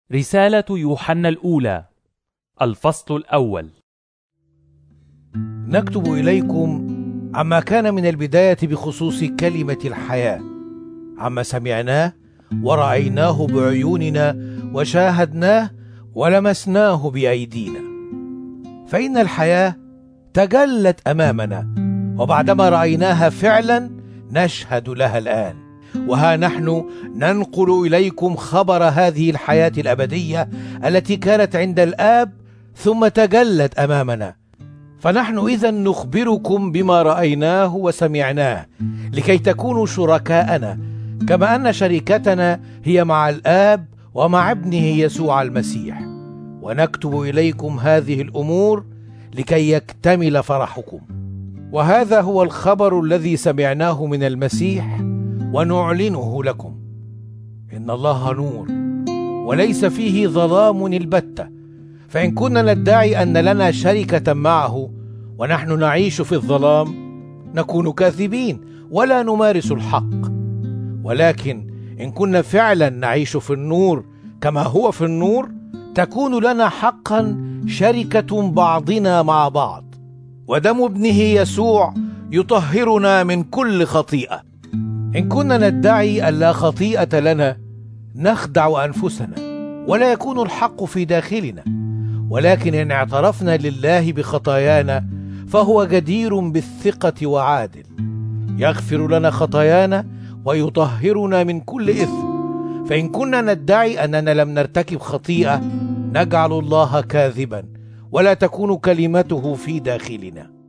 رسالة يوحنا الأولى الفصل الأول. نكتب إليكم عما كان من البداية بخصوص كلمة الحياة، عما سمعناه ورأيناه بعيوننا وشاهدناه ولمسناه بأيدينا. فإن الحياة تجلت أمامنا، وبعدما رأيناها فعلا نشهد لها الآن. وها نحن ننقل إليكم خبر هذه الحياة الأبدية التي كانت عند الآب ثم تجلت أمامنا. فنحن إذن نخبركم بما رأيناه وسمعناه، لكي تكونوا شركاءنا كما أن شركتنا هي مع الآب ومع ابنه يسوع المسيح. ونكتب إليكم هذه الأمور لكي يكتمل فرحكم. وهذا هو الخبر الذي سمعناه من المسيح ونعلنه لكم، إن الله نور وليس فيه ظلام البتة. فإن كنا ندعي أن لنا شركة معه ونحن نعيش في الظلام نكون كاذبين ولا نمارس الحق. ولكن إن كنا فعلا نعيش في النور كما هو في النور تكون لنا حقا شركة بعضنا مع بعض، ودم ابنه يسوع يطهرنا من كل خطيئة. إن كنا ندعي أن لا خطيئة لنا نخدع أنفسنا ولا يكون الحق في داخلنا. ولكن إن اعترفنا لله بخطايانا فهو جدير بالثقة وعادل، يغفر لنا خطايانا ويطهرنا من كل إثم. فإن كنا ندعي أننا لم نرتكب خطيئة نجعل الله كاذبا ولا تكون كلمته في داخلنا.